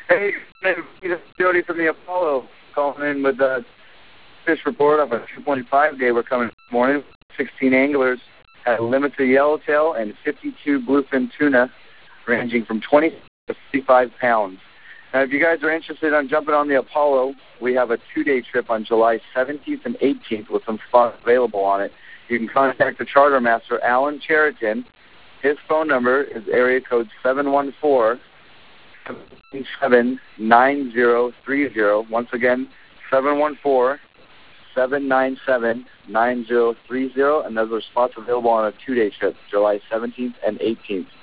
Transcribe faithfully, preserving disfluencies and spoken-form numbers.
Hey, it's Jody from the Apollo calling in with the fish report of a two point five day we're coming this morning. sixteen anglers had limited yellowtail and fifty-two bluefin tuna ranging from twenty to fifty-five pounds. Now, if you guys are interested in jumping on the Apollo, we have a two-day trip on July seventeenth and eighteenth with some spots available on it. You can contact the charter master, Alan Cheriton. His phone number is area code seven one four, seven seven nine zero three zero. Once again, seven one four, seven nine seven, nine zero three zero, and those are spots available on a two-day trip, July seventeenth and eighteenth.